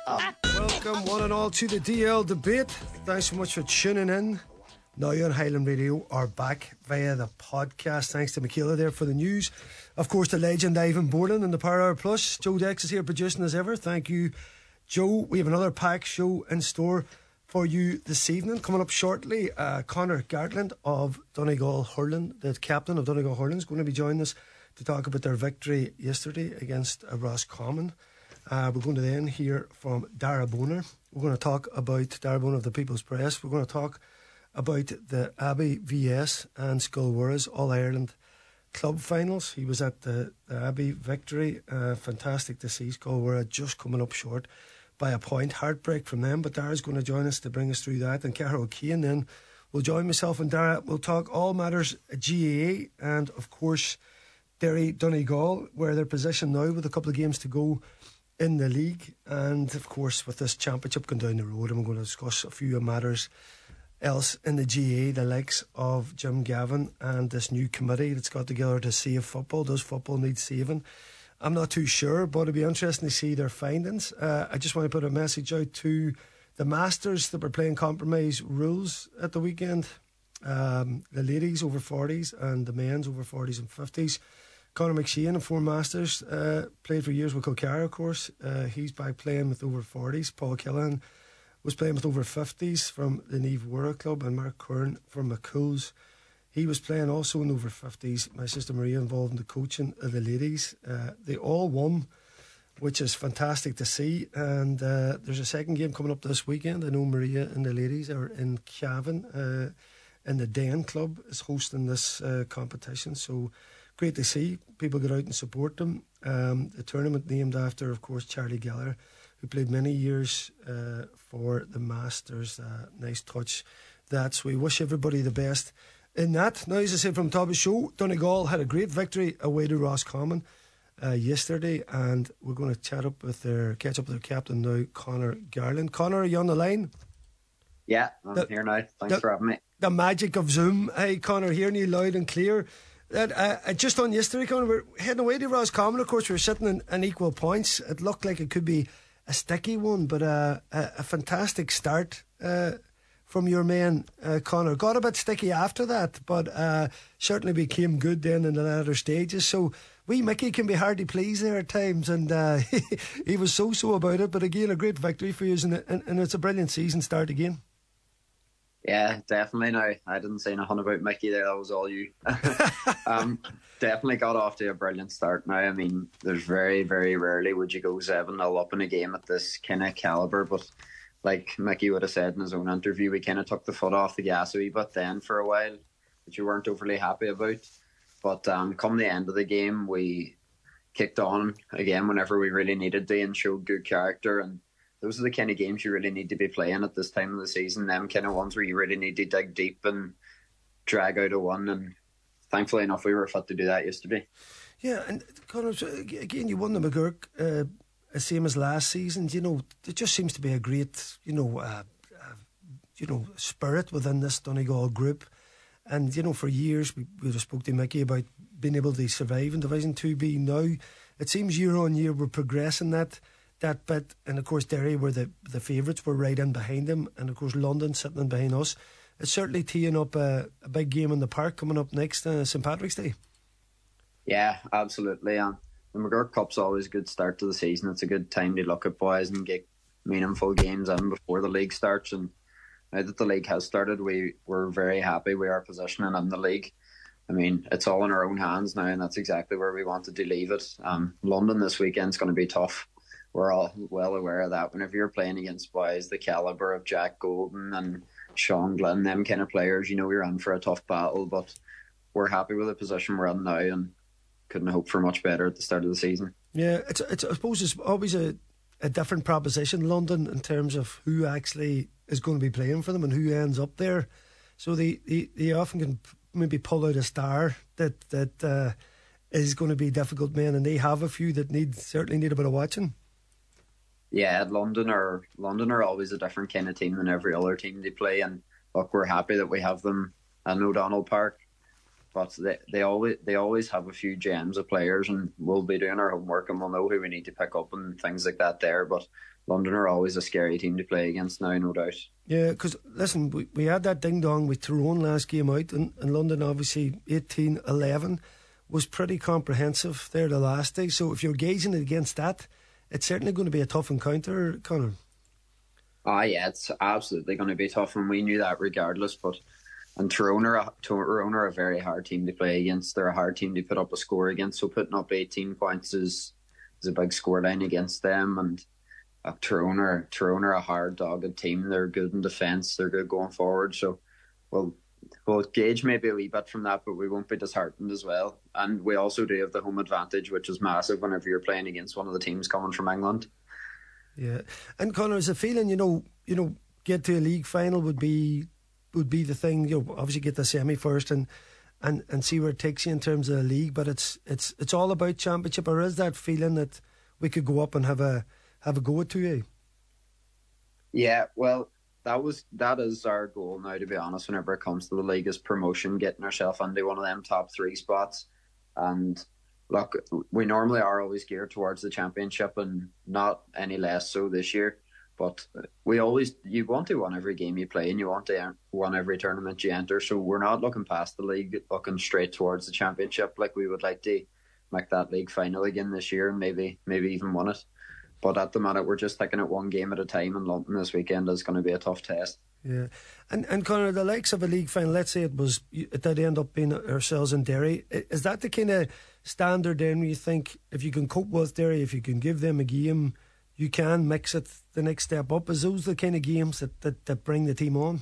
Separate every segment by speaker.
Speaker 1: Welcome one and all to the DL debate. Thanks so much for tuning in. Now you on Highland Radio are back via the podcast. Thanks to Michaela there for the news. Of course, the legend Ivan Borland and the Power Hour Plus. Joe Dex is here producing as ever. Thank you, Joe. We have another packed show in store for you this evening. Coming up shortly, Conor Gartland of Donegal Hurling, the captain of Donegal Hurling, is going to be joining us to talk about their victory yesterday against Roscommon. We're going to then hear from Dara Boner. We're going to talk about Dara Boner of the People's Press. We're going to talk about the Abbey VS and Skulwara's All-Ireland Club Finals. He was at the Abbey victory. Fantastic to see Skulwara just coming up short by a point. Heartbreak from them, but Dara's going to join us to bring us through that. And Cara O'Kane then will join myself and Dara. We'll talk all matters GAA and, of course, Derry Donegal, where they're positioned now with a couple of games to go in the league. And, of course, with this championship going down the road, and we're going to discuss a few matters else in the GAA, the likes of Jim Gavin and this new committee that's got together to save football. Does football need saving? I'm not too sure, but it'll be interesting to see their findings. I just want to put a message out to the Masters that were playing compromise rules at the weekend. The ladies over 40s and the men's over 40s and 50s. Conor McShane and 4 Masters played for years with Kilcara, of course. He's back playing with over 40s. Paul Killan was playing with over 50s from the Neve Wara Club, and Mark Kern from McCool's. He was playing also in over 50s. My sister Maria involved in the coaching of the ladies. They all won, which is fantastic to see. And there's a second game coming up this weekend. I know Maria and the ladies are in Cavan, and the Den Club is hosting this competition. So great to see people get out and support them. The tournament named after, of course, Charlie Geller, who played many years for the Masters. Nice touch. So we wish everybody the best in that. Now, as I said from the top of the show, Donegal had a great victory away to Roscommon yesterday, and we're going to catch up with their captain now, Conor Gartland. Conor, are you on the line?
Speaker 2: Yeah, I'm here now. Thanks for having me.
Speaker 1: The magic of Zoom. Hey, Conor, hearing you loud and clear. Just on yesterday, Conor, we're heading away to Roscommon. Of course, we're sitting in equal points. It looked like it could be a sticky one, but a fantastic start from your men, Conor. Got a bit sticky after that, but certainly became good then in the latter stages. So wee Mickey can be hard to please there at times, and he was so about it. But again, a great victory for you, and it's a brilliant season start again.
Speaker 2: Yeah, definitely. Now, I didn't say nothing about Mickey there. That was all you. Definitely got off to a brilliant start now. I mean, there's very, very rarely would you go 7-0 up in a game at this kind of calibre. But like Mickey would have said in his own interview, we kind of took the foot off the gas a wee bit then for a while, which we weren't overly happy about. But come the end of the game, we kicked on again whenever we really needed to and showed good character. And those are the kind of games you really need to be playing at this time of the season. Them kind of ones where you really need to dig deep and drag out a one. And thankfully enough, we were fit to do that yesterday. Yeah,
Speaker 1: and Conor, again, you won the McGurk, same as last season. You know, it just seems to be a great, spirit within this Donegal group. And for years we have spoke to Mickey about being able to survive in Division 2B. Now it seems year on year we're progressing that bit, and of course Derry were the favourites, were right in behind them, and of course London sitting in behind us. It's certainly teeing up a big game in the park coming up next St Patrick's Day.
Speaker 2: Yeah, absolutely. The McGurk Cup's always a good start to the season. It's a good time to look at boys and get meaningful games in before the league starts. And now that the league has started, we're very happy with our positioning in the league. I mean, it's all in our own hands now, and that's exactly where we wanted to leave it. London this weekend's going to be tough. We're all well aware of that. Whenever you're playing against boys the calibre of Jack Golden and Sean Glynn, them kind of players, you're in for a tough battle. But we're happy with the position we're in now and couldn't hope for much better at the start of the season. Yeah,
Speaker 1: it's I suppose it's always a different proposition, London, in terms of who actually is going to be playing for them and who ends up there. So they often can maybe pull out a star that is going to be difficult men, and they have a few that certainly need a bit of watching.
Speaker 2: Yeah, London are always a different kind of team than every other team they play, and look, we're happy that we have them at O'Donnell Park. But they always have a few gems of players, and we'll be doing our homework and we'll know who we need to pick up and things like that there. But London are always a scary team to play against now, no doubt.
Speaker 1: Yeah, because listen, we had that ding dong with Tyrone last game out, and London obviously 18-11 was pretty comprehensive there the last day. So if you're gauging it against that, it's certainly going to be a tough encounter, Conor.
Speaker 2: Yeah, it's absolutely going to be tough, and we knew that regardless. And Tyrone are a very hard team to play against. They're a hard team to put up a score against. So putting up 18 points is a big scoreline against them. And Tyrone are a hard dogged team. They're good in defence. They're good going forward. So we'll gauge maybe a wee bit from that, but we won't be disheartened as well. And we also do have the home advantage, which is massive whenever you're playing against one of the teams coming from England.
Speaker 1: Yeah, and Conor, is a feeling get to a league final would be the thing. Obviously get the semi first and see where it takes you in terms of the league. But it's all about championship, or is that feeling that we could go up and have a go at 2A?
Speaker 2: Yeah, well, that is our goal now, to be honest. Whenever it comes to the league, is promotion, getting ourselves into one of them top 3 spots. And look, we normally are always geared towards the championship, and not any less so this year. But you want to win every game you play, and you want to win every tournament you enter. So we're not looking past the league, looking straight towards the championship. Like, we would like to make that league final again this year, and maybe even win it. But at the minute, we're just taking it one game at a time, and London this weekend is going to be a tough test.
Speaker 1: Yeah, and Conor, the likes of a league final, let's say it did end up being ourselves in Derry, is that the kind of standard then where you think if you can cope with Derry, if you can give them a game, you can mix it the next step up? Is those the kind of games that bring the team on?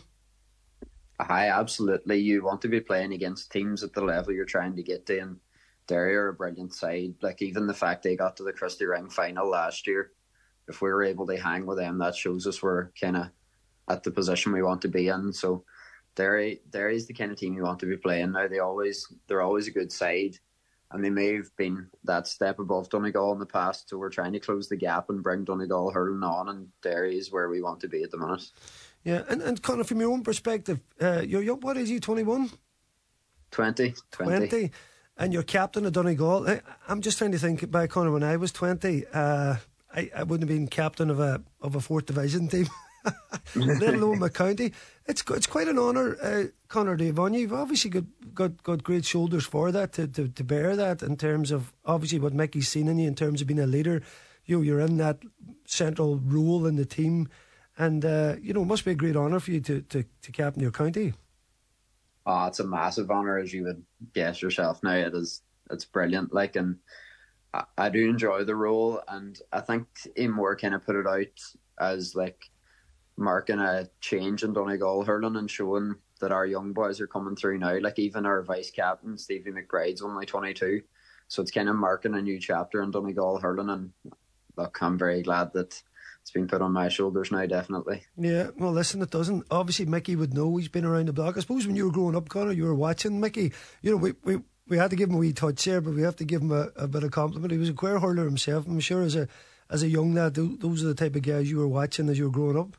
Speaker 2: Aye, absolutely. You want to be playing against teams at the level you're trying to get to, and Derry are a brilliant side. Like, even the fact they got to the Christy Ring final last year, if we were able to hang with them, that shows us we're kind of at the position we want to be in. So Derry's the kind of team you want to be playing now. They're always a good side, and they may have been that step above Donegal in the past. So we're trying to close the gap and bring Donegal hurling on, and Derry is where we want to be at the minute.
Speaker 1: Yeah, and Conor, from your own perspective, you're young. What is you? 21?
Speaker 2: 20.
Speaker 1: And you're captain of Donegal. I'm just trying to think back, Conor, when I was 20, I wouldn't have been captain of a 4th division team, let alone my county. It's quite an honour, Conor, to have on you. You've obviously got great shoulders for that, to bear that, in terms of obviously what Mickey's seen in you, in terms of being a leader. You're in that central role in the team, and it must be a great honour for you to captain your county.
Speaker 2: Oh, it's a massive honour, as you would guess yourself now. It's brilliant. Like, and I do enjoy the role, and I think Moore kind of put it out as like marking a change in Donegal hurling and showing that our young boys are coming through now. Like, even our vice captain Stevie McBride's only 22, so it's kind of marking a new chapter in Donegal hurling. And look, I'm very glad that it's been put on my shoulders now, definitely.
Speaker 1: Yeah, well, listen, it doesn't. Obviously, Mickey would know. He's been around the block. I suppose when you were growing up, Conor, you were watching Mickey. We had to give him a wee touch here, but we have to give him a bit of compliment. He was a queer hurler himself. I'm sure as a young lad, those are the type of guys you were watching as you were growing up.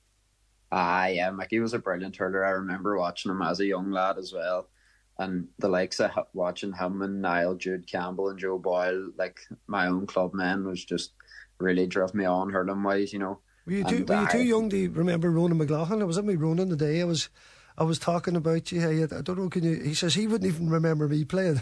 Speaker 2: Yeah, Mickey was a brilliant hurler. I remember watching him as a young lad as well. And the likes of watching him and Niall, Jude Campbell and Joe Boyle, like my own club men, was just really drove me on hurling wise, Were you
Speaker 1: too young to remember Ronan McLaughlin? I was at me Ronan the day I was talking about you. I don't know, he says he wouldn't even remember me playing.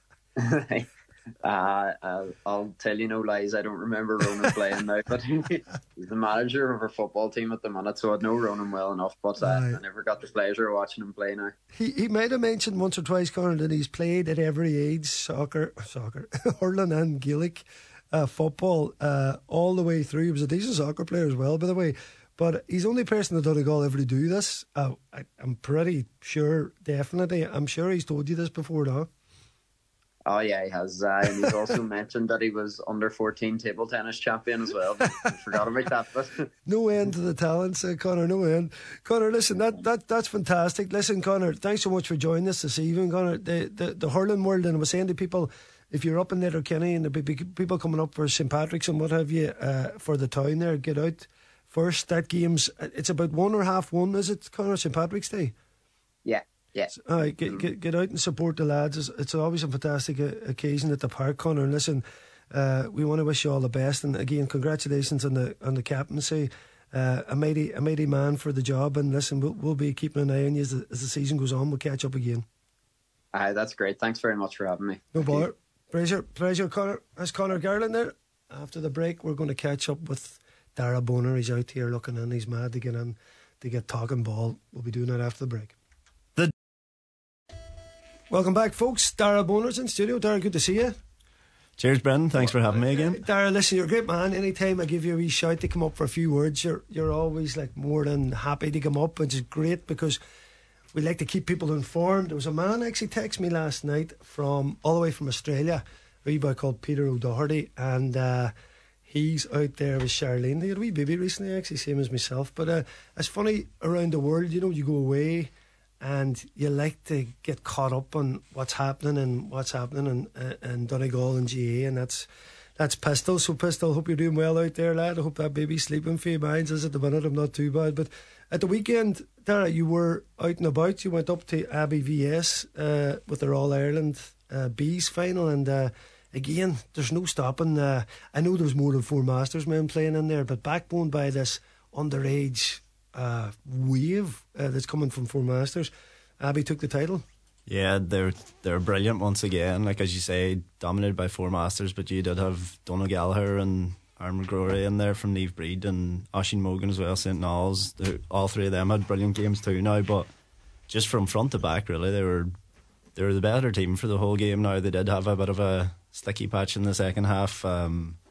Speaker 2: I'll tell you no lies, I don't remember Ronan playing now, but he's the manager of our football team at the minute, so I'd know Ronan well enough, but I never got the pleasure of watching him play now.
Speaker 1: He might have mentioned once or twice, Conor, that he's played at every age, soccer, hurling and Gaelic football, all the way through. He was a decent soccer player as well, by the way. But he's the only person in Donegal ever to do this. I'm pretty sure, definitely. I'm sure he's told you this before, no?
Speaker 2: Oh yeah, he has. And he's also mentioned that he was under 14 table tennis champion as well. I forgot about that. But
Speaker 1: no end to the talents, Conor. No end. Conor, listen, that's fantastic. Listen, Conor, thanks so much for joining us this evening, Conor. The hurling world, and I was saying to people, if you're up in Letterkenny and there'll be people coming up for St Patrick's and what have you, for the town there, get out first. That game's, it's about 1:30, is it, Conor, St Patrick's Day?
Speaker 2: Yeah. Yeah.
Speaker 1: Get out and support the lads. It's always a fantastic occasion at the park, Conor. And listen, we want to wish you all the best, and again, congratulations on the captaincy. A mighty man for the job, and listen, we'll be keeping an eye on you as the season goes on. We'll catch up again.
Speaker 2: Aye, that's great. Thanks very much for having me.
Speaker 1: No bother. Pleasure, Conor. That's Conor Garland there. After the break, we're going to catch up with Dara Boner. He's out here looking in. He's mad to get in, to get talking ball. We'll be doing that after the break. Welcome back, folks. Dara Boner's in studio. Dara, good to see you.
Speaker 3: Cheers, Brendan. Thanks for having me again.
Speaker 1: Dara, listen, you're a great man. Anytime I give you a wee shout to come up for a few words, you're always like more than happy to come up, which is great because we like to keep people informed. There was a man actually texted me last night from all the way from Australia, a wee boy called Peter O'Doherty, and he's out there with Charlene. They had a wee baby recently, actually, same as myself. But it's funny, around the world, you know, you go away and you like to get caught up on what's happening in Donegal and GA, and that's Pistol. So Pistol, hope you're doing well out there, lad. I hope that baby's sleeping for you. Mine's is at the minute, I'm not too bad. But at the weekend, Dara, you were out and about. You went up to Abbey VS with their All-Ireland Bees final, and again, there's no stopping. I know there's more than 4 Masters men playing in there, but backbone by this underage wave that's coming from 4 Masters, Abbey took the title.
Speaker 3: Yeah, they're brilliant once again. Like, as you say, dominated by 4 Masters, but you did have Donal Gallagher and Aaron McGrory in there from Niamh Breed, and Oisin Mogan as well, St. Knowles. All 3 of them had brilliant games too now, but just from front to back, really, they were the better team for the whole game now. They did have a bit of a sticky patch in the second half. I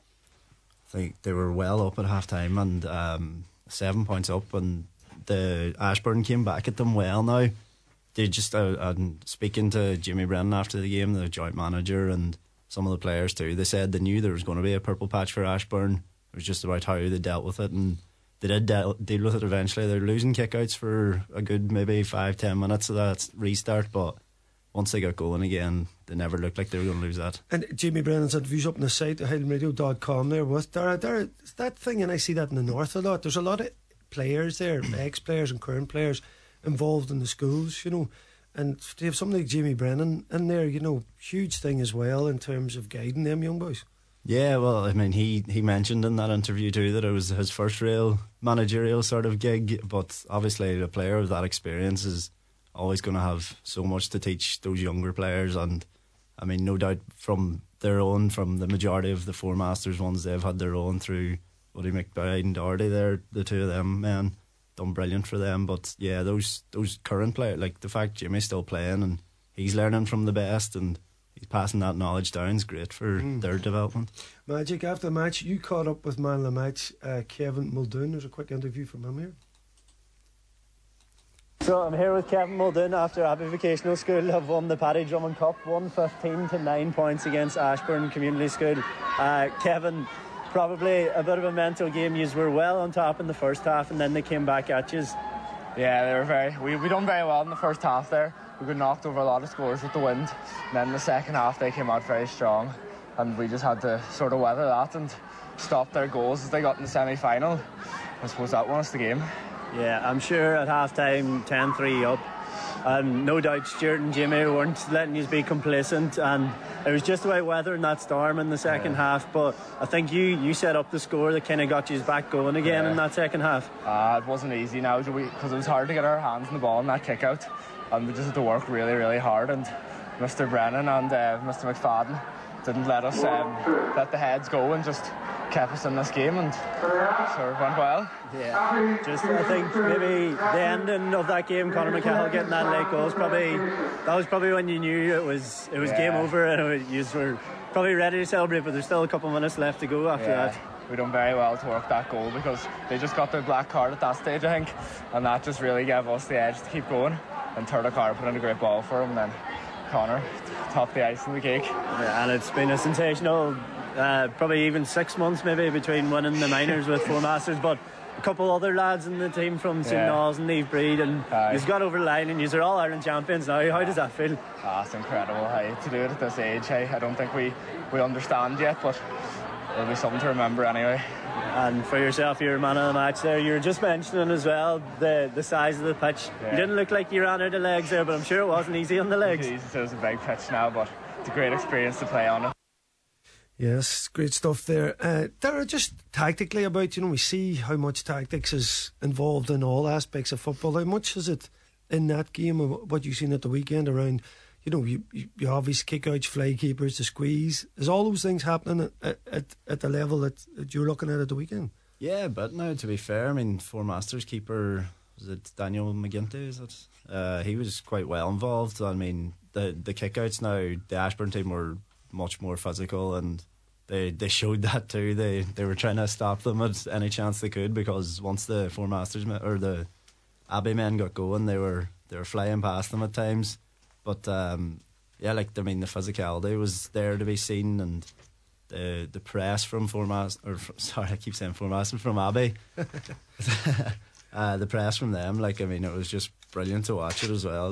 Speaker 3: think they were well up at half time and 7 points up, and the Ashbourne came back at them well now. They just speaking to Jimmy Brennan after the game, the joint manager, and some of the players too, they said they knew there was going to be a purple patch for Ashbourne. It was just about how they dealt with it, and they did deal with it eventually. They're losing kickouts for a good maybe 5-10 minutes of that restart, but once they got going again, they never looked like they were going to lose that.
Speaker 1: And Jamie Brennan's had views up on the site at highlandradio.com there with Dara. It's that thing, and I see that in the north a lot. There's a lot of players there, ex-players and current players involved in the schools, you know, and to have somebody like Jamie Brennan in there, you know, huge thing as well in terms of guiding them young boys.
Speaker 3: Yeah, well, I mean, he mentioned in that interview too that it was his first real managerial sort of gig, but obviously a player of that experience is always going to have so much to teach those younger players. And I mean, no doubt from the majority of the 4 Masters ones, they've had their own through Woody McBride and Doherty there, the 2 of them, man, done brilliant for them. But yeah, those current players, like the fact Jimmy's still playing and he's learning from the best and he's passing that knowledge down is great for their development.
Speaker 1: Magic, after the match, you caught up with man of the match, Kevin Muldoon. There's a quick interview from him here.
Speaker 4: So I'm here with Kevin Muldoon after Abbey Vocational School have won the Paddy Drummond Cup, 115 to 9 points against Ashbourne Community School. Kevin, probably a bit of a mental game. You were well on top in the first half and then they came back at you.
Speaker 5: Yeah, they were we done very well in the first half there. We got knocked over a lot of scores with the wind. And then in the second half they came out very strong and we just had to sort of weather that and stop their goals as they got in the semi-final. I suppose that won us the game.
Speaker 4: Yeah, I'm sure at half-time 10-3 up. And no doubt Stuart and Jimmy weren't letting you be complacent, and it was just about weathering that storm in the second half. But I think you set up the score that kind of got you back going again in that second half.
Speaker 5: It wasn't easy now because it was hard to get our hands on the ball in that kick out, and we just had to work really, really hard. And Mr. Brennan and Mr. McFadden didn't let us let the heads go and just kept us in this game, and so it went well.
Speaker 4: Yeah, I think maybe the ending of that game, Conor McCahill getting that late goal, that was probably when you knew it was game over, and you were probably ready to celebrate, but there's still a couple of minutes left to go after that.
Speaker 5: We done very well to work that goal because they just got their black card at that stage, I think, and that just really gave us the edge to keep going. And Turtle Carr put in a great ball for him, and then Conor topped the ice in the cake.
Speaker 4: Yeah, and it's been a sensational probably even 6 months maybe between winning the minors with 4 Masters, but a couple other lads in the team from St. Knowles and Niamh Breed, and you've got over the line and you're all Ireland champions now. How does that feel?
Speaker 5: It's incredible to do it at this age. I don't think we understand yet, but it'll be something to remember anyway.
Speaker 4: And for yourself, you're a man of the match there. You were just mentioning as well the size of the pitch. You didn't look like you ran out of legs there, but I'm sure it wasn't easy on the legs.
Speaker 5: It was a big pitch now, but it's a great experience to play on it.
Speaker 1: Yes, great stuff there. There are just tactically about, we see how much tactics is involved in all aspects of football. How much is it in that game of what you've seen at the weekend around, you obvious kick-outs, fly keepers, the squeeze? Is all those things happening at the level that you're looking at the weekend?
Speaker 3: Yeah, but now, to be fair, I mean, Four Masters keeper, was it Daniel McGinty? Is it? He was quite well involved. I mean, the kickouts now, the Ashburn team were much more physical, and they showed that too. They were trying to stop them at any chance they could, because once the Four Masters or the Abbey men got going, they were flying past them at times. But yeah, the physicality was there to be seen, and the press from Four Masters, from Abbey. The press from them, it was just brilliant to watch it as well.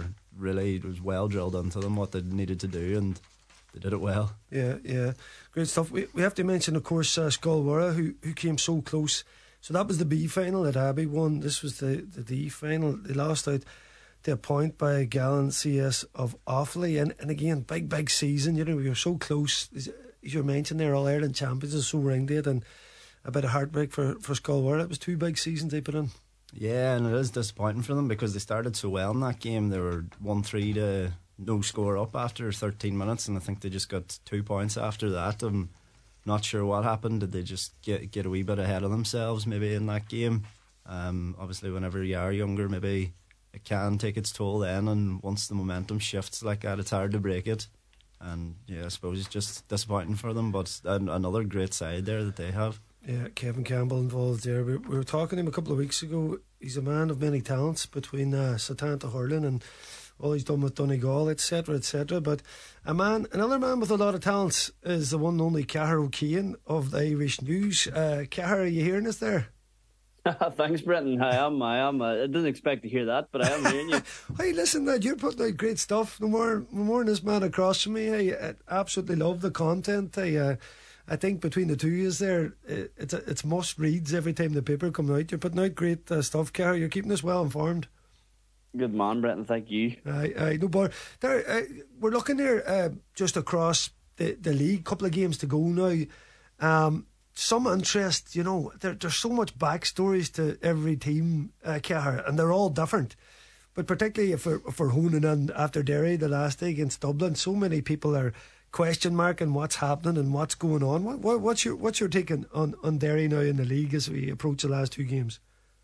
Speaker 3: It was well drilled into them what they needed to do, and they did it well. Yeah, great stuff. We have to mention, of course, Skolwara, who came so close. So that was the B final that Abbey won. This was the D final. They lost out to a point by Gallen CS of Offaly, and again, big season. You're so close. As you mentioned, they're All Ireland champions, is so ringed it, and a bit of heartbreak for Skolwara. It was 2 big seasons they put in. Yeah, and it is disappointing for them, because they started so well in that game. They were 1-3 to no score up after 13 minutes, and I think they just got 2 points after that. I'm not sure what happened. Did they just get a wee bit ahead of themselves maybe in that game? Obviously, whenever you are younger, maybe it can take its toll then, and once the momentum shifts like that, it's hard to break it. And yeah, I suppose it's just disappointing for them, but another great side there that they have. Yeah, Kevin Campbell involved there. We were talking to him a couple of weeks ago. He's a man of many talents, between Satanta Hurling and all he's done with Donegal, etc., etc. But another man with a lot of talents is the one and only Cahir O'Keehan of the Irish News. Cahir, are you hearing us there?
Speaker 6: Thanks, Brenton. I am. I didn't expect to hear that, but I am hearing you.
Speaker 1: Hey, listen, you're putting out great stuff. No more than this man across from me. I absolutely love the content. I think between the two of you there, it's must reads every time the paper comes out. You're putting out great stuff, Cahir. You're keeping us well informed.
Speaker 6: Good man, Brenton. Thank you.
Speaker 1: No bother. We're looking there just across the league. Couple of games to go now. Some interest, there's so much backstories to every team, Cahir, and they're all different. But particularly if we're honing in after Derry the last day against Dublin, so many people are question marking what's happening and what's going on. What's your take on Derry now in the league as we approach the last 2 games?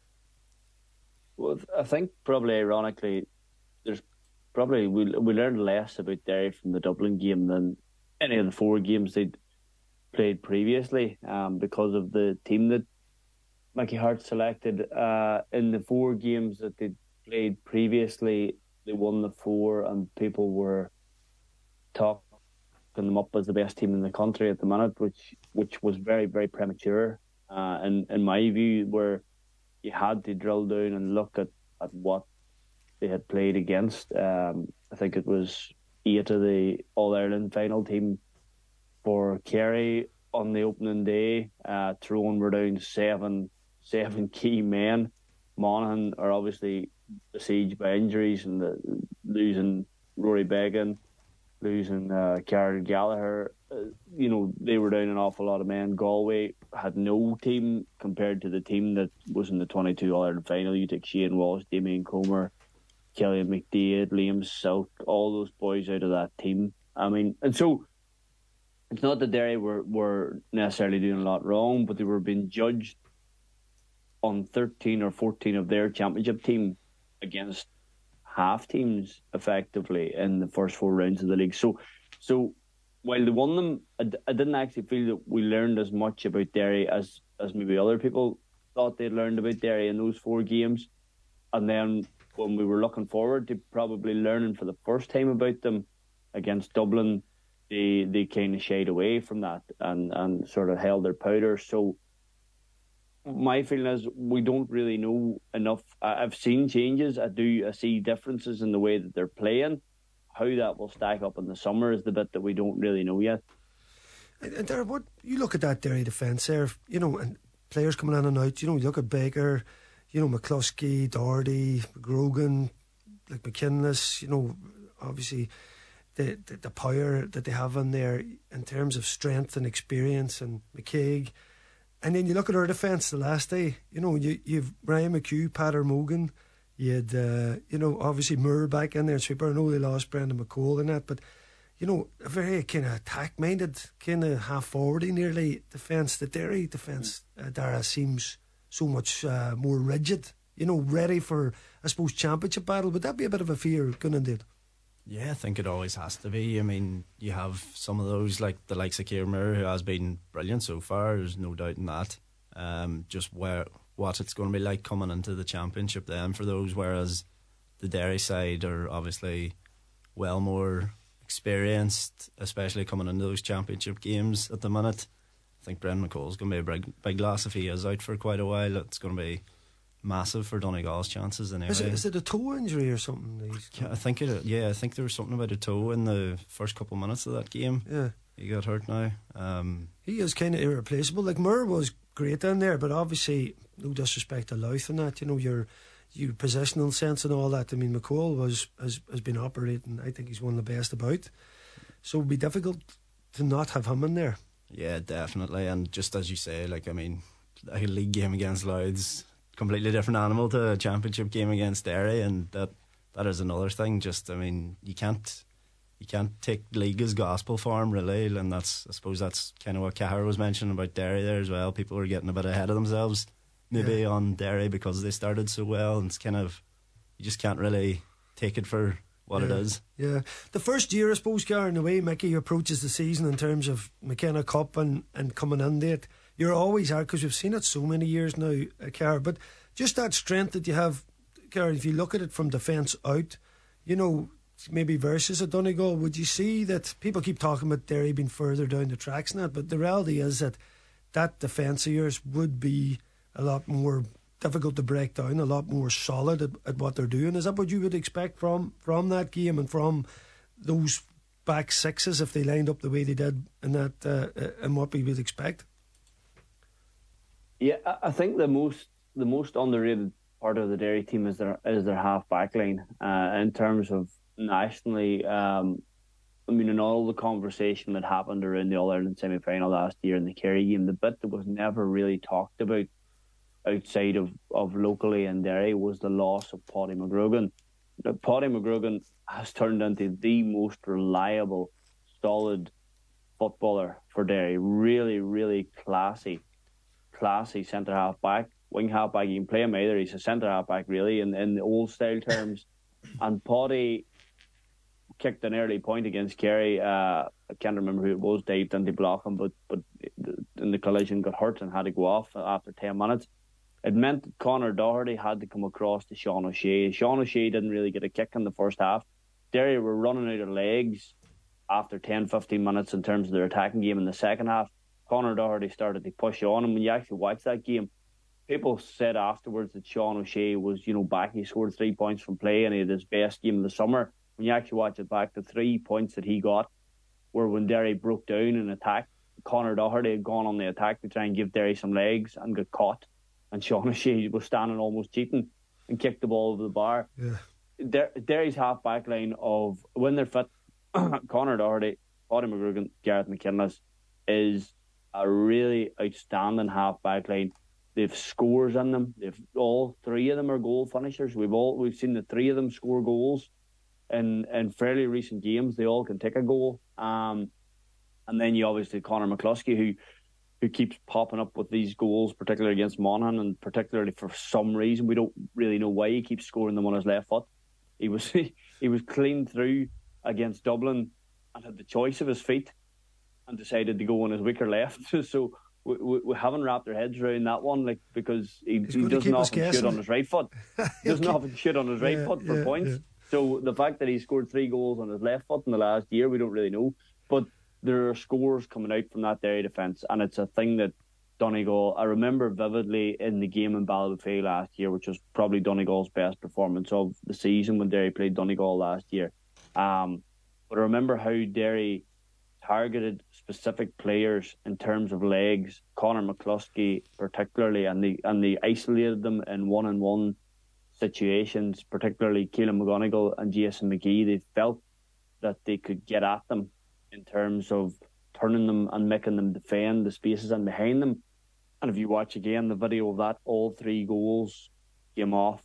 Speaker 6: Well, I think probably ironically, there's probably we learned less about Derry from the Dublin game than any of the 4 games they'd played previously, because of the team that Mickey Hart selected. In the 4 games that they played previously, they won the 4, and people were talking them up as the best team in the country at the minute, which was very, very premature. In my view, where you had to drill down and look at what they had played against. I think it was 8 of the All-Ireland final team for Kerry on the opening day. Tyrone were down 7 key men. Monaghan are obviously besieged by injuries, and losing Rory Began, losing Kieran Gallagher. They were down an awful lot of men. Galway had no team compared to the team that was in the 22 All-Ireland final. You take Shane Walsh, Damien Comer, Kelly McDade, Liam South, all those boys out of that team. And so it's not that Derry were necessarily doing a lot wrong, but they were being judged on 13 or 14 of their championship team against half teams effectively in the first 4 rounds of the league. So while they won them, I didn't actually feel that we learned as much about Derry as maybe other people thought they'd learned about Derry in those 4 games. And then when we were looking forward to probably learning for the first time about them against Dublin, they kind of shied away from that and sort of held their powder. So my feeling is we don't really know enough. I've seen changes. I see differences in the way that they're playing. How that will stack up in the summer is the bit that we don't really know yet.
Speaker 1: And there, what you look at that Derry defence there, and players coming in and out. You look at Baker, McCluskey, Doherty, Grogan, like McKinless. Obviously the power that they have on there in terms of strength and experience, and McKaig. And then you look at our defence the last day, you've Ryan McHugh, Pater Mogan, you had, obviously Moore back in there, sweeper. I know they lost Brendan McCall in that, but, a very kind of attack-minded, kind of half-forwardy nearly defence. The Derry defence, Dara, seems so much more rigid, ready for, I suppose, championship battle. Would that be a bit of a fear going into it?
Speaker 3: Yeah, I think it always has to be. I mean, you have some of those, like the likes of Kieran Moore, who has been brilliant so far. There's no doubt in that. Just what it's going to be like coming into the championship then for those, whereas the Derry side are obviously well more experienced, especially coming into those championship games at the minute. I think Brendan McCall's going to be a big loss if he is out for quite a while. It's going to be massive for Donegal's chances anyway.
Speaker 1: Is it a toe injury or something?
Speaker 3: I think I think there was something about a toe in the first couple of minutes of that game.
Speaker 1: Yeah,
Speaker 3: he got hurt now.
Speaker 1: He is kind of irreplaceable. Like Moore was great down there, but obviously no disrespect to Louth and that. Your positional sense and all that. I mean, McCall has been operating. I think he's one of the best about. So it'd be difficult to not have him in there.
Speaker 3: Yeah, definitely. And just as you say, like, I mean, a league game against Louth's completely different animal to a championship game against Derry, and that is another thing. Just, I mean, you can't take league as gospel for him, really, and I suppose that's kind of what Cahir was mentioning about Derry there as well. People were getting a bit ahead of themselves maybe on Derry because they started so well, and it's kind of, you just can't really take it for what it is.
Speaker 1: Yeah, the first year, I suppose, Garen, the way Mickey approaches the season in terms of McKenna Cup and coming into it, you're always hard because we've seen it so many years now, Cara. But just that strength that you have, Cara, if you look at it from defence out, maybe versus a Donegal, would you see that people keep talking about Derry being further down the tracks and that, but the reality is that defence of yours would be a lot more difficult to break down, a lot more solid at what they're doing. Is that what you would expect from that game and from those back sixes if they lined up the way they did in that, and what we would expect?
Speaker 6: Yeah, I think the most underrated part of the Derry team is their half back line. In terms of nationally, I mean, in all the conversation that happened around the All-Ireland semi-final last year in the Kerry game, the bit that was never really talked about outside of locally in Derry was the loss of Paddy McGrogan. Now, Paddy McGrogan has turned into the most reliable, solid footballer for Derry. Really, really classy centre half back, wing half back. You can play him either. He's a centre half back really in the old style terms. And Paddy kicked an early point against Kerry. I can't remember who it was. Dave didn't block him, but in the collision got hurt and had to go off after 10 minutes. It meant that Conor Doherty had to come across to Sean O'Shea. Sean O'Shea didn't really get a kick in the first half. Derry were running out of legs after 10-15 minutes in terms of their attacking game in the second half. Conor Doherty started to push on, and when you actually watch that game, people said afterwards that Sean O'Shea was, back. He scored 3 points from play and he had his best game of the summer. When you actually watch it back, the 3 points that he got were when Derry broke down and attacked. Conor Doherty had gone on the attack to try and give Derry some legs and got caught. And Sean O'Shea was standing almost cheating and kicked the ball over the bar. Yeah. Derry's half-back line of, when they're fit, Conor Doherty, Paddy McGrogan, Gareth McKinless, is a really outstanding half-back line. They've scores in them. All three of them are goal finishers. We've seen the three of them score goals in fairly recent games. They all can take a goal. And then you obviously Conor McCluskey, who keeps popping up with these goals, particularly against Monaghan, and particularly for some reason we don't really know why he keeps scoring them on his left foot. He was clean through against Dublin and had the choice of his feet and decided to go on his weaker left. So we haven't wrapped our heads around that one, because he doesn't often shoot on his right foot. Doesn't often shoot on his right foot for points. Yeah. So the fact that he scored 3 goals on his left foot in the last year, we don't really know. But there are scores coming out from that Derry defence, and it's a thing that Donegal, I remember vividly in the game in Ballybofey last year, which was probably Donegal's best performance of the season when Derry played Donegal last year. But I remember how Derry targeted specific players in terms of legs, Conor McCluskey particularly, and they isolated them in one-on-one situations, particularly Keelan McGonigal and Jason McGee. They felt that they could get at them in terms of turning them and making them defend the spaces in behind them. And if you watch again the video of that, all 3 goals came off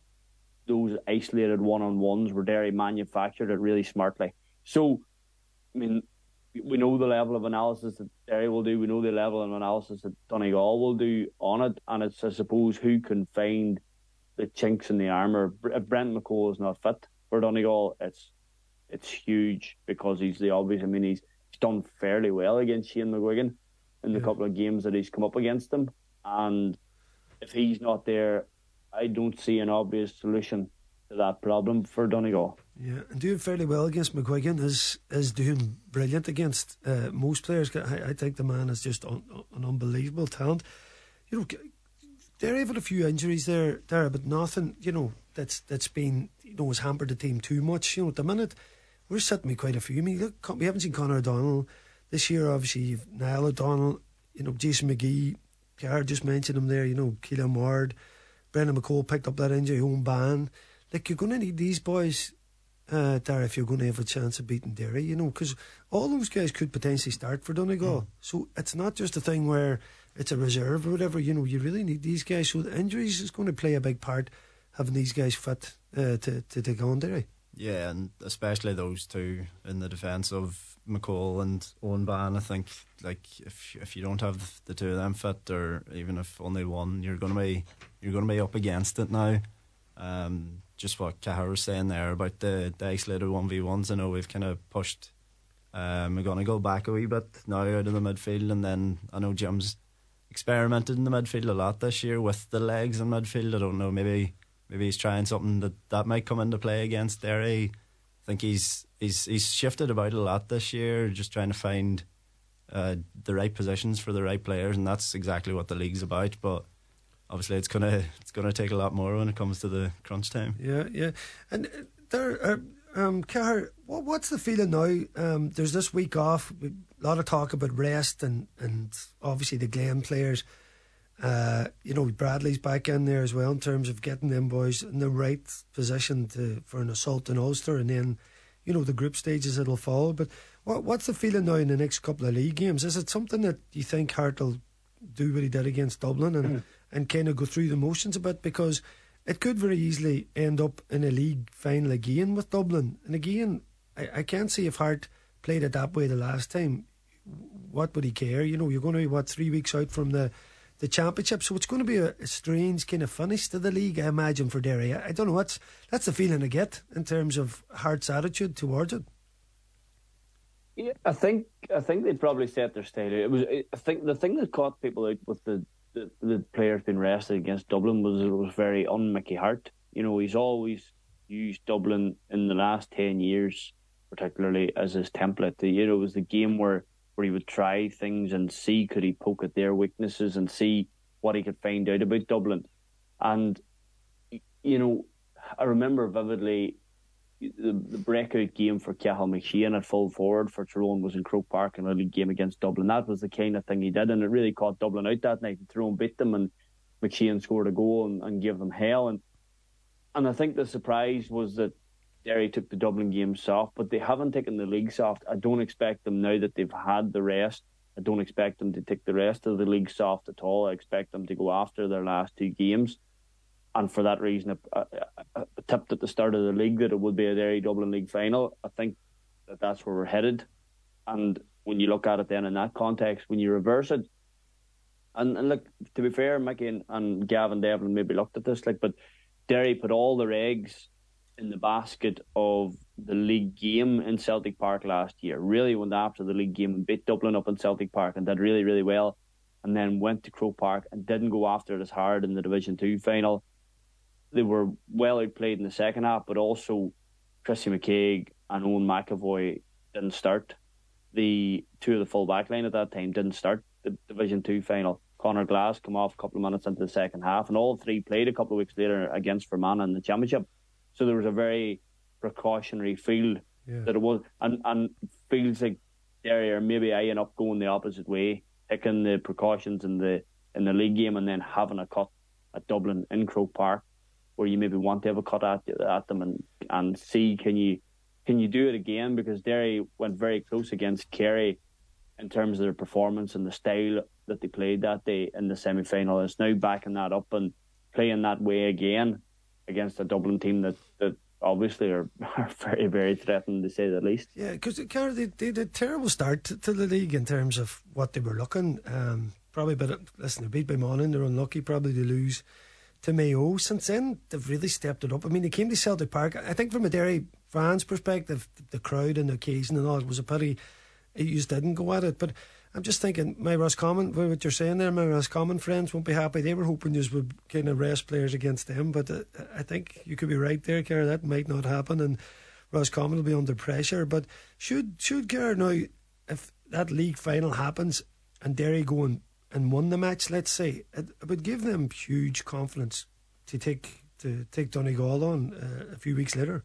Speaker 6: those isolated one-on-ones where Derry manufactured it really smartly. So, I mean, we know the level of analysis that Derry will do. We know the level of analysis that Donegal will do on it. And it's, I suppose, who can find the chinks in the armour. If Brent McCole is not fit for Donegal, it's huge, because he's the obvious. I mean, he's done fairly well against Shane McGuigan in the couple of games that he's come up against him. And if he's not there, I don't see an obvious solution to that problem for Donegal.
Speaker 1: Yeah, and doing fairly well against McGuigan is doing brilliant against most players. I think the man is just an unbelievable talent. You know, Derry have had a few injuries there, but nothing, you know, that's been, you know, has hampered the team too much. You know, at the minute, we're sitting with quite a few. I mean, look, we haven't seen Conor O'Donnell this year. Obviously, you've Niall O'Donnell, you know, Jason McGee, Ciara just mentioned him there, you know, Keelan Ward, Brendan McCole picked up that injury, Owen Ban. Like, you're going to need these boys, Dara, if you're going to have a chance of beating Derry, you know, because all those guys could potentially start for Donegal. So it's not just a thing where it's a reserve or whatever, you know, you really need these guys. So the injuries is going to play a big part, having these guys fit to take on Derry.
Speaker 3: Yeah, and especially those two in the defence of McCall and Owen Ban. I think, like, if you don't have the two of them fit, or even if only one, you're going to be up against it now. Just what Cahir was saying there about the isolated 1v1s. I know we've kind of pushed McGonigal back a wee bit now out of the midfield, and then I know Jim's experimented in the midfield a lot this year with the legs in midfield. I don't know, maybe he's trying something that might come into play against Derry. I think he's shifted about a lot this year, just trying to find the right positions for the right players, and that's exactly what the league's about. But obviously, it's gonna take a lot more when it comes to the crunch time.
Speaker 1: Yeah. And there, Cahir, what's the feeling now? There's this week off. A lot of talk about rest and obviously the Glen players. You know, Bradley's back in there as well in terms of getting them boys in the right position for an assault in Ulster, and then, you know, the group stages it'll follow. But what's the feeling now in the next couple of league games? Is it something that you think Hart will do what he did against Dublin and kind of go through the motions a bit? Because it could very easily end up in a league final again with Dublin. And again, I can't see if Hart played it that way the last time. What would he care? You know, you're going to be, 3 weeks out from the championship, so it's going to be a strange kind of finish to the league, I imagine, for Derry. I don't know, that's the feeling I get in terms of Hart's attitude towards it.
Speaker 6: Yeah, I think they probably set their style. I think the thing that caught people out with the players being rested against Dublin was it was very un-Mickey Hart. You know, he's always used Dublin in the last 10 years, particularly as his template. You know, it was the game where he would try things and see could he poke at their weaknesses and see what he could find out about Dublin. And, you know, I remember vividly the breakout game for Cathal McShane at full forward for Tyrone was in Croke Park in a league game against Dublin. That was the kind of thing he did, and it really caught Dublin out that night. Tyrone beat them, and McShane scored a goal and gave them hell. And I think the surprise was that Derry took the Dublin game soft, but they haven't taken the league soft. I don't expect them, now that they've had the rest, I don't expect them to take the rest of the league soft at all. I expect them to go after their last 2 games. And for that reason, I tipped at the start of the league that it would be a Derry Dublin League final. I think that's where we're headed. And when you look at it then in that context, when you reverse it, and look, to be fair, Mickey and Gavin Devlin maybe looked at this, but Derry put all their eggs in the basket of the league game in Celtic Park last year. Really went after the league game and beat Dublin up in Celtic Park and did really, really well. And then went to Croke Park and didn't go after it as hard in the Division 2 final. They were well outplayed in the second half, but also Chrissy McCaig and Owen McAvoy didn't start. The two of the full back line at that time didn't start the Division 2 final. Conor Glass come off a couple of minutes into the second half, and all 3 played a couple of weeks later against Fermanagh in the championship. So there was a very precautionary feel that it was, and feels like Derry are maybe eyeing up going the opposite way, taking the precautions in the league game and then having a cut at Dublin in Croke Park, where you maybe want to have a cut at them and see can you can you do it again? Because Derry went very close against Kerry in terms of their performance and the style that they played that day in the semi-final. It's now backing that up and playing that way again against a Dublin team that obviously are very, very threatening, to say the least.
Speaker 1: Yeah, because they had a terrible start to the league in terms of what they were looking. Probably, but listen, they're beat by Monaghan, they're unlucky probably to lose to Mayo. Since then, they've really stepped it up. I mean, they came to Celtic Park. I think from a Derry fans' perspective, the crowd and the occasion and all, it was a pity you just didn't go at it. But I'm just thinking, my Roscommon, what you're saying there, my Roscommon friends won't be happy. They were hoping you would kind of rest players against them, but I think you could be right there, Kerr. That might not happen, and Roscommon will be under pressure. But should Kerr now, if that league final happens and Derry go and won the match, let's say, it would give them huge confidence to take Donegal on a few weeks later.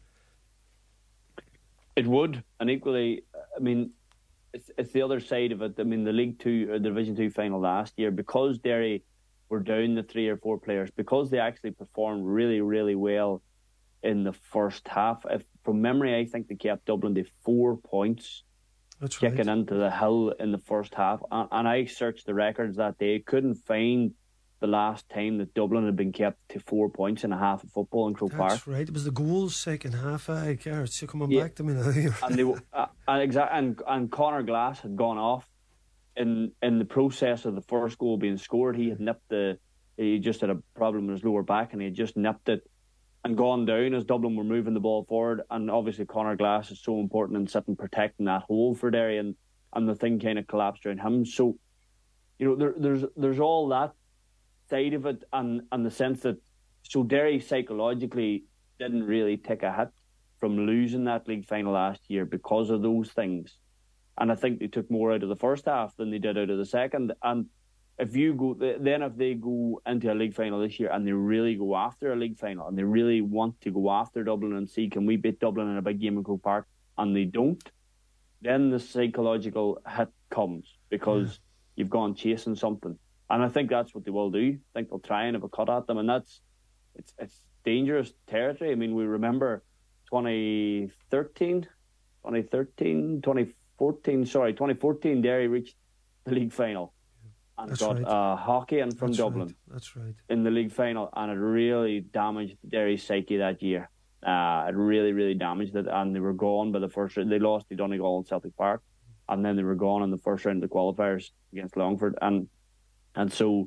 Speaker 6: It would, and equally, I mean, it's the other side of it. I mean, the League 2 or the Division 2 final last year, because Derry were down the 3 or 4 players, because they actually performed really, really well in the first half. From memory, I think they kept Dublin to 4 points.
Speaker 1: That's
Speaker 6: kicking
Speaker 1: right.
Speaker 6: into the hill in the first half. And I searched the records that day, couldn't find the last time that Dublin had been kept to 4 points in a half of football in Croke Park.
Speaker 1: That's right. It was the goals second half. It's coming back to me now.
Speaker 6: and Conor Glass had gone off in the process of the first goal being scored. He just had a problem with his lower back, and he had just nipped it and gone down as Dublin were moving the ball forward. And obviously Conor Glass is so important in sitting protecting that hole for Derry, and the thing kind of collapsed around him. So, you know, there's all that side of it, and the sense that Derry psychologically didn't really take a hit from losing that league final last year because of those things. And I think they took more out of the first half than they did out of the second. And if they go into a league final this year and they really go after a league final and they really want to go after Dublin and see, can we beat Dublin in a big game in Croke Park, and they don't, then the psychological hit comes because you've gone chasing something. And I think that's what they will do. I think they'll try and have a cut at them, and it's dangerous territory. I mean, we remember 2014, Derry reached the league final and
Speaker 1: That's
Speaker 6: got
Speaker 1: right.
Speaker 6: hockey in from
Speaker 1: That's
Speaker 6: Dublin.
Speaker 1: Right. That's right.
Speaker 6: In the league final, and it really damaged Derry's psyche that year. It really, really damaged it, and they were gone by the first round. They lost to Donegal in Celtic Park, and then they were gone in the first round of the qualifiers against Longford. And so,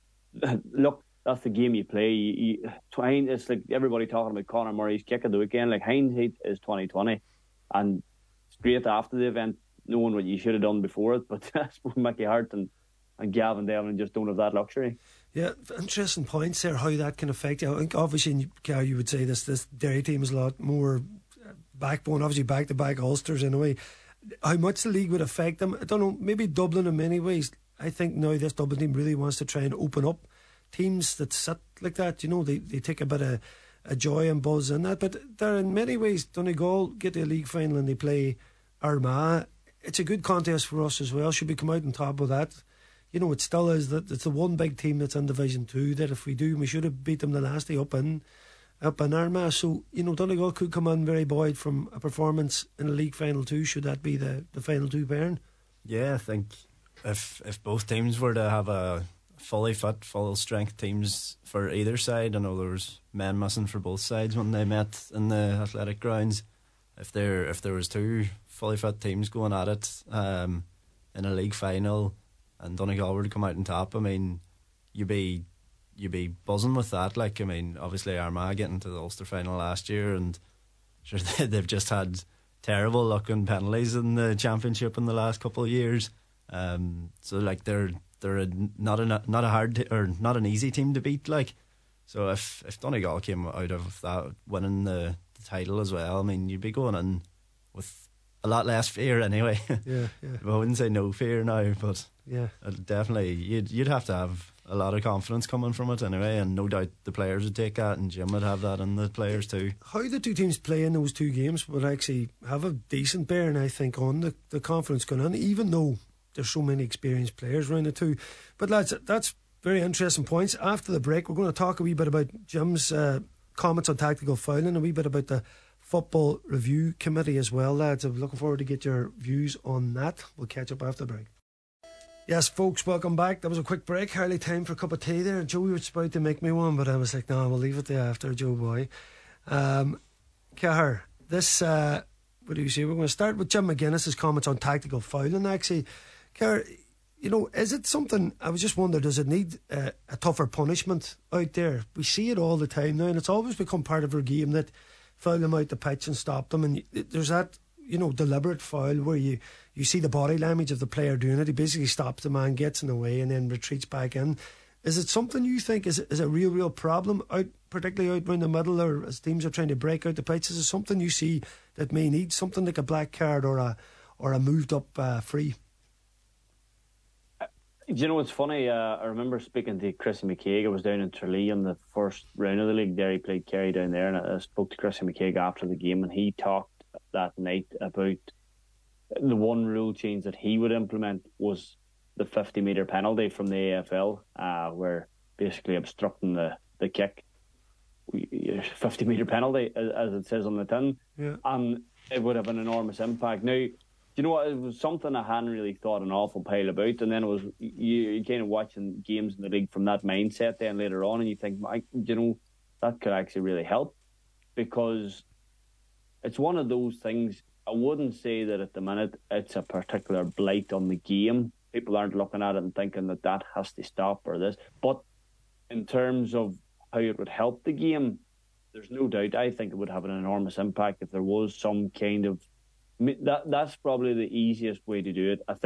Speaker 6: look, that's the game you play. It's like everybody talking about Conor Murray's kick of the weekend. Like, hindsight is 2020, and straight after the event, knowing what you should have done before it. But I suppose Mickey Hart and Gavin Devlin just don't have that luxury. Yeah,
Speaker 1: interesting points there, how that can affect you. I think obviously, Carl, you would say this Derry team is a lot more backbone, obviously back-to-back Ulsters in a way. How much the league would affect them, I don't know, maybe Dublin in many ways. I think now this Dublin team really wants to try and open up teams that sit like that. You know, they take a bit of a joy and buzz in that. But they're in many ways, Donegal get to a league final and they play Armagh. It's a good contest for us as well. Should we come out on top of that? You know, it still is that it's the one big team that's in Division 2 that if we do, we should have beat them the last day up in Armagh. So, you know, Donegal could come in very buoyed from a performance in a league final too. Should that be the final two pairing?
Speaker 3: Yeah, I think if both teams were to have a fully fit, full strength teams for either side, I know there was men missing for both sides when they met in the athletic grounds. If there was two fully fit teams going at it in a league final, and Donegal were to come out on top, I mean, you'd be buzzing with that. Like, I mean, obviously Armagh getting to the Ulster final last year, and sure they've just had terrible luck on penalties in the championship in the last couple of years. So like they're not an easy team to beat. Like, so if Donegal came out of that winning the title as well, I mean, you'd be going in with a lot less fear anyway.
Speaker 1: Yeah.
Speaker 3: I wouldn't say no fear now, but
Speaker 1: yeah,
Speaker 3: definitely you'd have to have a lot of confidence coming from it anyway, and no doubt the players would take that, and Jim would have that, and the players too.
Speaker 1: How the two teams play in those two games would actually have a decent bearing, I think, on the confidence going on, even though there's so many experienced players around the two. But lads, that's very interesting points. After the break, we're going to talk a wee bit about Jim's comments on tactical fouling, a wee bit about the Football Review Committee as well, lads. I'm looking forward to get your views on that. We'll catch up after the break. Yes, folks, welcome back. That was a quick break. Hardly time for a cup of tea there. Joey was about to make me one, but I was like, no, we'll leave it there after, Joe boy. Cahir, this, what do you say? We're going to start with Jim McGuinness's comments on tactical fouling, actually. Cahir, you know, is it something, I was just wondering, does it need a tougher punishment out there? We see it all the time now, and it's always become part of our game that foul them out the pitch and stop them, and there's that, you know, deliberate foul where you see the body language of the player doing it. He basically stops the man, gets in the way, and then retreats back in. Is it something you think is a real problem, out, particularly out around the middle, or as teams are trying to break out the pitch? Is it something you see that may need something like a black card or a moved up free?
Speaker 6: You know, it's funny. I remember speaking to Chrissy McKaig. I was down in Tralee in the first round of the league there. He played Kerry down there, and I spoke to Chrissy McKaig after the game, and he talked that night about the one rule change that he would implement was the 50-metre penalty from the AFL, where basically obstructing the kick, 50-metre penalty, as it says on the tin, and it would have an enormous impact. Now, you know what, it was something I hadn't really thought an awful pile about, and then it was you kind of watching games in the league from that mindset then later on, and you think, you know, that could actually really help, because it's one of those things. I wouldn't say that at the minute it's a particular blight on the game. People aren't looking at it and thinking that has to stop or this. But in terms of how it would help the game, there's no doubt. I think it would have an enormous impact if there was some kind of... That's probably the easiest way to do it. I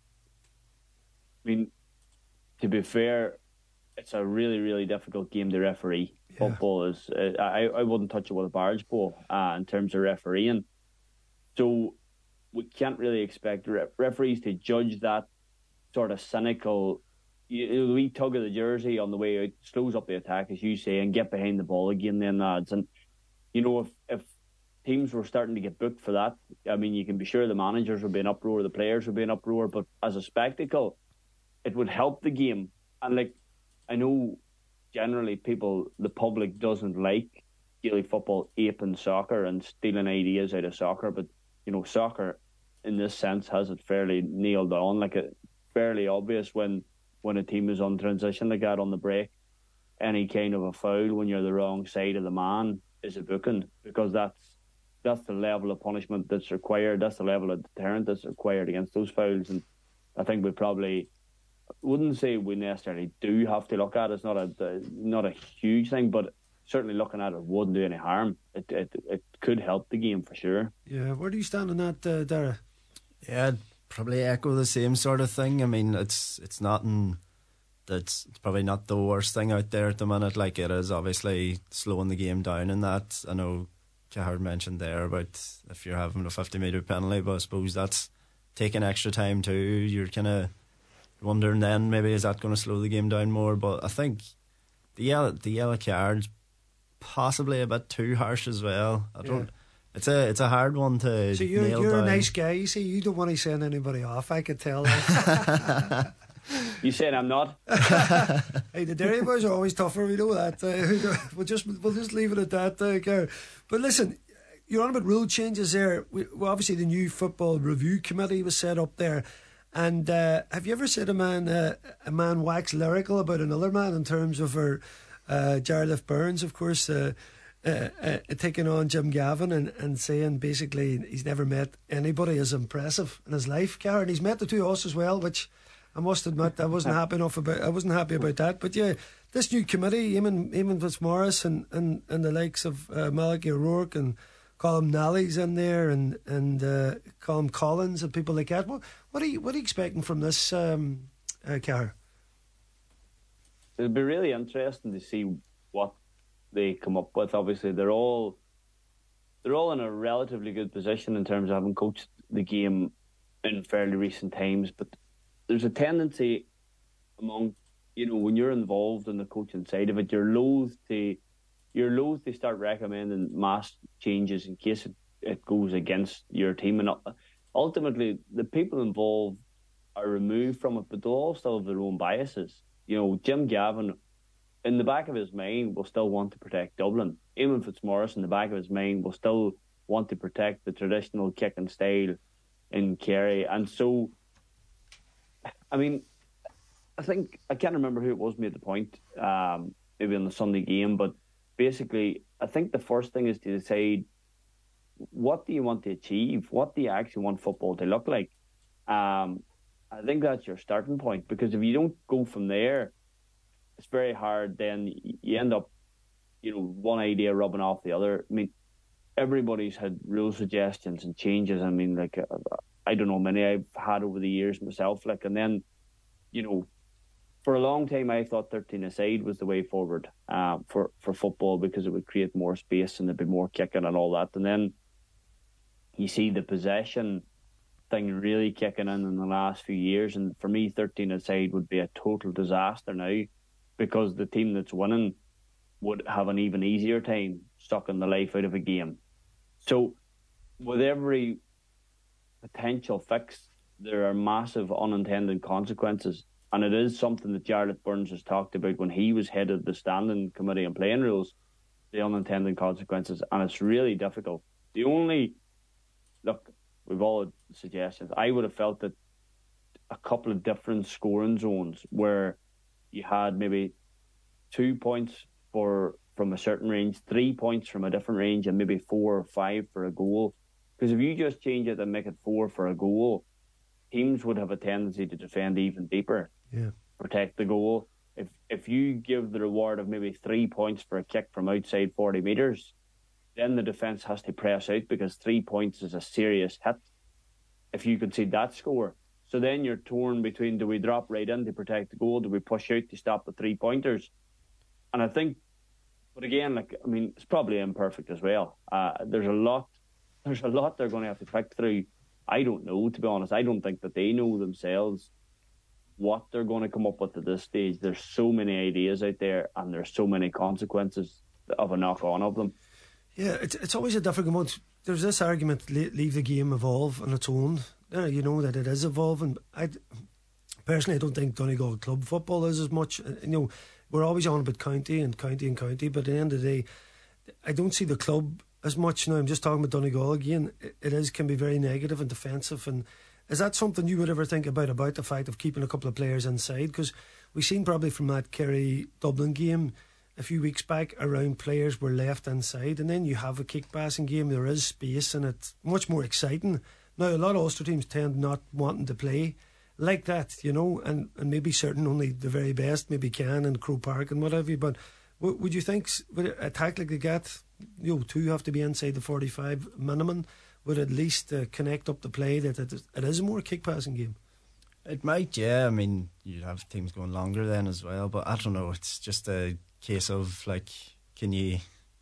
Speaker 6: mean, to be fair, it's a really, really difficult game to referee. Yeah. Football is... I wouldn't touch it with a barge pole in terms of refereeing. So we can't really expect referees to judge that sort of cynical... We tug of the jersey on the way out, slows up the attack, as you say, and get behind the ball again then, lads. And, you know, if teams were starting to get booked for that, I mean, you can be sure the managers would be in uproar, the players would be in uproar, but as a spectacle, it would help the game. And, like, I know generally the public doesn't like Gaelic football aping soccer and stealing ideas out of soccer, but, you know, soccer, in this sense, has it fairly nailed on, like it's fairly obvious when a team is on transition like that on the break, any kind of a foul when you're the wrong side of the man is a booking, because that's the level of punishment that's required, that's the level of deterrent that's required against those fouls. And I think we probably wouldn't say we necessarily do have to look at it. It's not a huge thing, but certainly looking at it wouldn't do any harm. It could help the game for sure.
Speaker 1: Yeah, where do you stand on that, Dara?
Speaker 3: Yeah, I'd probably echo the same sort of thing. I mean, it's nothing it's probably not the worst thing out there at the minute. Like, it is obviously slowing the game down in that. I know Cahir mentioned there about if you're having a 50-metre penalty, but I suppose that's taking extra time too. You're kind of wondering then, maybe is that going to slow the game down more? But I think the yellow card's possibly a bit too harsh as well. I don't. Yeah. It's a hard one to. So
Speaker 1: you're
Speaker 3: down.
Speaker 1: A nice guy. You see, you don't want to send anybody off. I could tell that.
Speaker 6: You saying I'm not?
Speaker 1: Hey, the Derry boys are always tougher. We know that. We'll just leave it at that, Gary. But listen, you're on about rule changes there. Well, obviously the new Football Review Committee was set up there. And have you ever said a man wax lyrical about another man in terms of Jarlath Burns, of course, taking on Jim Gavin and saying basically he's never met anybody as impressive in his life, Karen. He's met the two of us as well, which I must admit I wasn't happy about that. But yeah, this new committee, Eamon Fitzmaurice and the likes of Malachy O'Rourke and Colm Nally's in there and Colm Collins and people like that. What are you expecting from this, Karen?
Speaker 6: It'll be really interesting to see what they come up with. Obviously, they're all in a relatively good position in terms of having coached the game in fairly recent times. But there's a tendency among, when you're involved in the coaching side of it, you're loath to start recommending mass changes in case it goes against your team. And ultimately, the people involved are removed from it, but they'll all still have their own biases. Jim Gavin, in the back of his mind, will still want to protect Dublin. Eamon Fitzmaurice, in the back of his mind, will still want to protect the traditional kicking style in Kerry. And so, I mean, I think, I can't remember who it was made the point, maybe on the Sunday game, but basically, I think the first thing is to decide, what do you want to achieve? What do you actually want football to look like? I think that's your starting point, because if you don't go from there, it's very hard. Then you end up, one idea rubbing off the other. I mean, everybody's had rule suggestions and changes. I mean, like, I don't know, many I've had over the years myself. Like, and then, for a long time, I thought 13-a-side was the way forward for football, because it would create more space and there'd be more kicking and all that. And then you see the possession thing really kicking in the last few years. And for me, 13-a-side would be a total disaster now, because the team that's winning would have an even easier time sucking the life out of a game. So with every potential fix, there are massive unintended consequences. And it is something that Jarlath Burns has talked about when he was head of the standing committee on playing rules, the unintended consequences. And it's really difficult. Look, we've all had suggestions. I would have felt that a couple of different scoring zones where you had maybe 2 points from a certain range, 3 points from a different range, and maybe 4 or 5 for a goal. Because if you just change it and make it 4 for a goal, teams would have a tendency to defend even deeper, protect the goal. If you give the reward of maybe 3 points for a kick from outside 40 metres, then the defence has to press out, because 3 points is a serious hit if you concede that score. So then you're torn between, do we drop right in to protect the goal? Do we push out to stop the 3-pointers? And I think, but again, it's probably imperfect as well. There's a lot they're going to have to pick through. I don't know, to be honest. I don't think that they know themselves what they're going to come up with at this stage. There's so many ideas out there, and there's so many consequences of a knock-on of them.
Speaker 1: Yeah, it's always a difficult one. There's this argument, leave the game evolve on its own. You know that it is evolving. Personally, I don't think Donegal club football is as much. We're always on about county, but at the end of the day, I don't see the club as much now. I'm just talking about Donegal again. It can be very negative and defensive. And is that something you would ever think about the fact of keeping a couple of players inside? Because we've seen probably from that Kerry Dublin game a few weeks back, around players were left inside, and then you have a kick passing game. There is space, and it's much more exciting. Now, a lot of Ulster teams tend not wanting to play like that, and maybe certain only the very best maybe can, and Croke Park and whatever. But would you think, with a tactic like that, two have to be inside the 45 minimum, would at least connect up the play that it is a more kick passing game?
Speaker 3: It might, yeah. I mean, you'd have teams going longer then as well, but I don't know. It's just a case of, like, can you,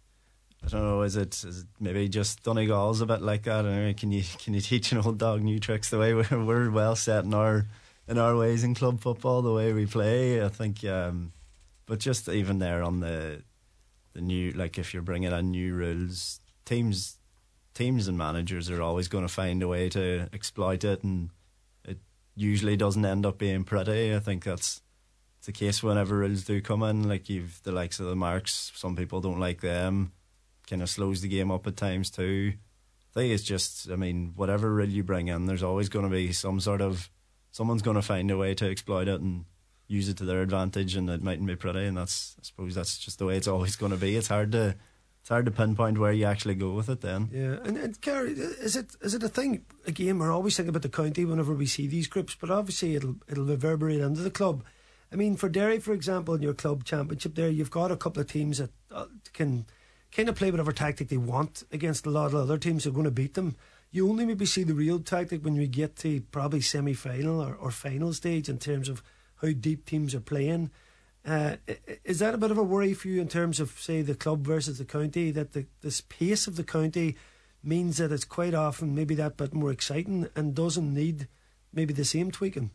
Speaker 3: I don't know, is it maybe just Donegal's a bit like that? Anyway, can you teach an old dog new tricks? The way we're well set in our ways in club football, the way we play, I think. But just even there on the new, like, if you're bringing in new rules, teams and managers are always going to find a way to exploit it, and it usually doesn't end up being pretty. I think that's the case whenever rules do come in. Like, you've the likes of the marks, some people don't like them, kind of slows the game up at times too. I think it's just, whatever rule you bring in, there's always going to be someone's going to find a way to exploit it and use it to their advantage, and it mightn't be pretty, and I suppose that's just the way it's always going to be. It's hard to pinpoint where you actually go with it then. Yeah,
Speaker 1: and Gary, is it a thing? Again, we're always thinking about the county whenever we see these groups, but obviously it'll reverberate into the club. For Derry, for example, in your club championship there, you've got a couple of teams that can kind of play whatever tactic they want against a lot of other teams who are going to beat them. You only maybe see the real tactic when we get to probably semi-final or final stage in terms of how deep teams are playing. Is that a bit of a worry for you in terms of, say, the club versus the county, that this pace of the county means that it's quite often maybe that bit more exciting and doesn't need maybe the same tweaking?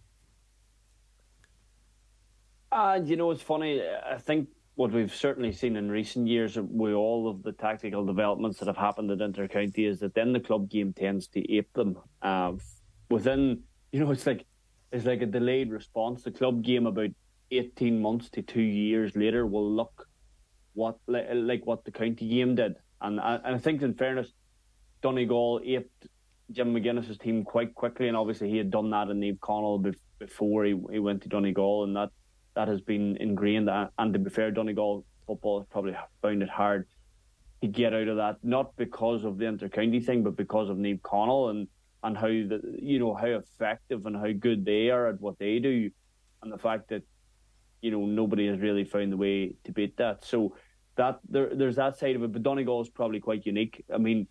Speaker 6: It's funny. I think what we've certainly seen in recent years with all of the tactical developments that have happened at inter-county is that then the club game tends to ape them. Within, it's like a delayed response. The club game about 18 months to 2 years later will look like what the county game did. And I think, in fairness, Donegal aped Jim McGuinness's team quite quickly, and obviously he had done that in Naomh Conaill before he went to Donegal, and that has been ingrained. And to be fair, Donegal football has probably found it hard to get out of that, not because of the inter-county thing, but because of Naomh Conaill and how how effective and how good they are at what they do, and the fact that nobody has really found the way to beat that. So that there's that side of it, but Donegal is probably quite unique. I mean,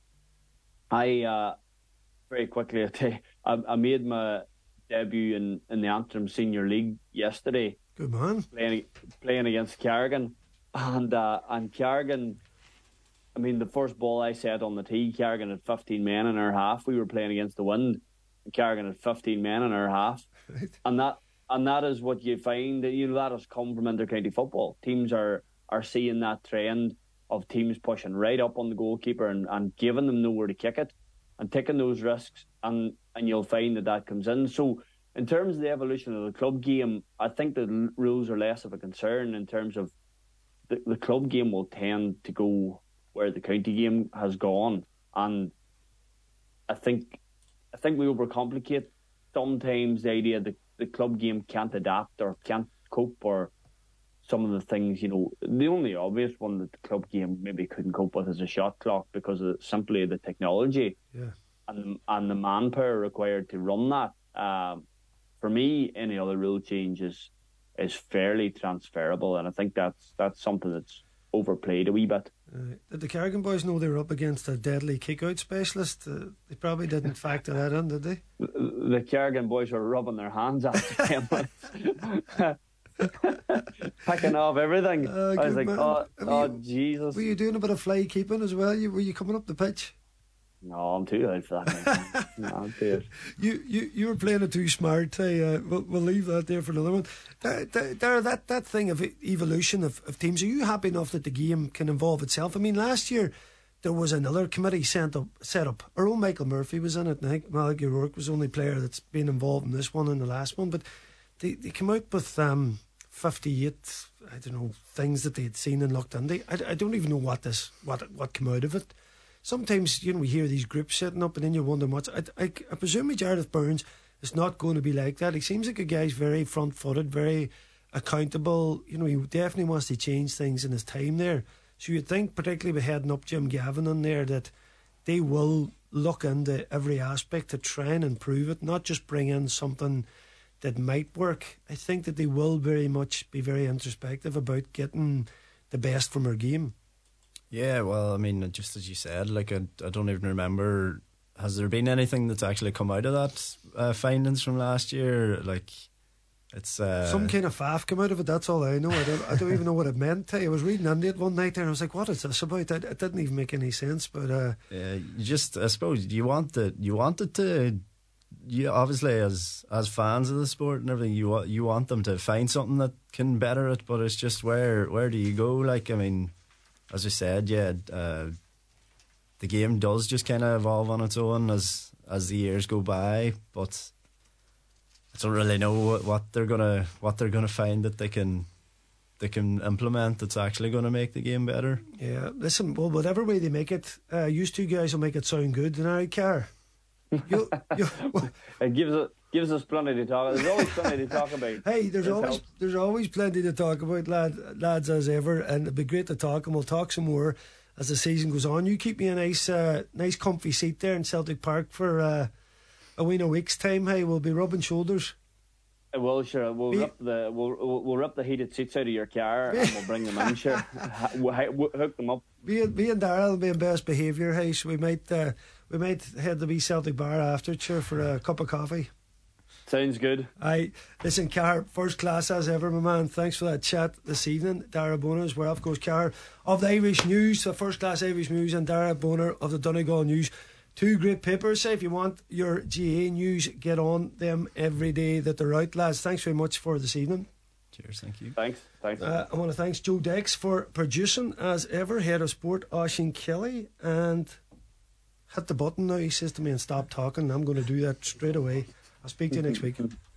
Speaker 6: I very quickly I made my debut in the Antrim Senior League yesterday.
Speaker 1: Good man.
Speaker 6: Playing against Carrigan, and Carrigan. I mean, the first ball I set on the tee, Carrigan had 15 men in our half. We were playing against the wind, and Carrigan had 15 men in our half, right. And that is what you find. That has come from inter-county football. Teams are seeing that trend of teams pushing right up on the goalkeeper and giving them nowhere to kick it and taking those risks, and you'll find that comes in. So in terms of the evolution of the club game, I think the rules are less of a concern in terms of the club game will tend to go where the county game has gone, and I think we overcomplicate sometimes the idea that the club game can't adapt or can't cope, or some of the things, the only obvious one that the club game maybe couldn't cope with is a shot clock because of simply the technology and the manpower required to run that. For me, any other rule change is fairly transferable, and I think that's something that's overplayed a wee bit.
Speaker 1: Did the Carrigan boys know they were up against a deadly kick-out specialist? They probably didn't factor that in, did they?
Speaker 6: The Carrigan boys were rubbing their hands after 10 minutes. Picking off everything. I was like, oh, Jesus.
Speaker 1: Were you doing a bit of fly keeping as well? Were you coming up the pitch?
Speaker 6: No, I'm too old for that. No, I'm too old.
Speaker 1: You were playing it too smart. We'll leave that there for another one. That thing of evolution of teams, are you happy enough that the game can evolve itself? I mean, last year there was another committee set up. Our own Michael Murphy was in it, and I think Malik O'Rourke was the only player that's been involved in this one and the last one. But they came out with 58, I don't know, things that they had seen and looked into. I don't even know what came out of it. Sometimes, we hear these groups setting up and then you're wondering I presume Jarlath Burns is not going to be like that. He seems like a guy's very front-footed, very accountable. He definitely wants to change things in his time there. So you'd think, particularly with heading up Jim Gavin in there, that they will look into every aspect to try and improve it, not just bring in something that might work. I think that they will very much be very introspective about getting the best from our game.
Speaker 3: Yeah, well, I mean, just as you said, I don't even remember, has there been anything that's actually come out of that findings from last year? It's
Speaker 1: some kind of faff come out of it, that's all I know. I don't even know what it meant. I was reading into it one night and I was like, what is this about? It didn't even make any sense. But
Speaker 3: I suppose you want it to, you obviously as fans of the sport and everything, you want them to find something that can better it, but it's just where do you go? I mean, as I said, the game does just kind of evolve on its own as the years go by, but I don't really know what they're gonna find that they can implement that's actually going to make the game better.
Speaker 1: Yeah, listen, well, whatever way they make it, you two guys will make it sound good, and I care.
Speaker 6: It gives us plenty to talk. There's always plenty to talk about.
Speaker 1: Hey, there's always plenty to talk about, lads, as ever, and it'd be great to talk, and we'll talk some more as the season goes on. You keep me a nice comfy seat there in Celtic Park for a week's time. Hey, we'll be rubbing shoulders.
Speaker 6: Well, sure. We'll rip the heated seats out of your car and we'll bring them in. Sure, we'll hook them up. Me and
Speaker 1: Darrell will be in best behaviour. Hey, so we might head to the wee Celtic bar after, sure, for a cup of coffee.
Speaker 6: Sounds good.
Speaker 1: Listen, Car, first class as ever, my man. Thanks for that chat this evening. Dara Boner as well, of course. Car of the Irish News, the first class Irish News, and Dara Boner of the Donegal News. Two great papers. If you want your GA news, get on them every day that they're out, lads. Thanks very much for this evening.
Speaker 3: Cheers, thank you.
Speaker 6: Thanks.
Speaker 1: I want to thank Joe Dex for producing as ever, head of sport Oisin Kelly, and hit the button now, he says to me, and stop talking. I'm going to do that straight away. I'll speak to you next week.